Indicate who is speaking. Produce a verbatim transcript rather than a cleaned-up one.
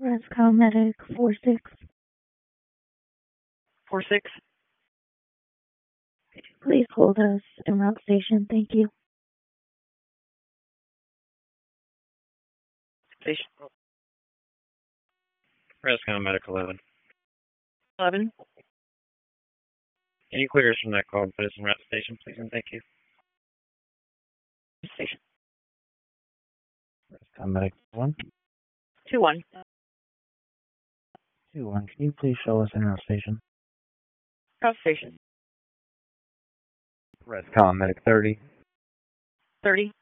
Speaker 1: Rescom Medic four six.
Speaker 2: four six.
Speaker 1: Please hold us en route station. Thank you.
Speaker 2: Station
Speaker 3: Rescom Medic eleven.
Speaker 2: eleven.
Speaker 3: Can you clear us from that call and put us in route station, please, and thank you.
Speaker 2: Station
Speaker 4: Rescom Medic one.
Speaker 2: two one.
Speaker 4: two one. Can you please show us en route station?
Speaker 2: Cross station
Speaker 4: Rescom Medic thirty.
Speaker 2: thirty.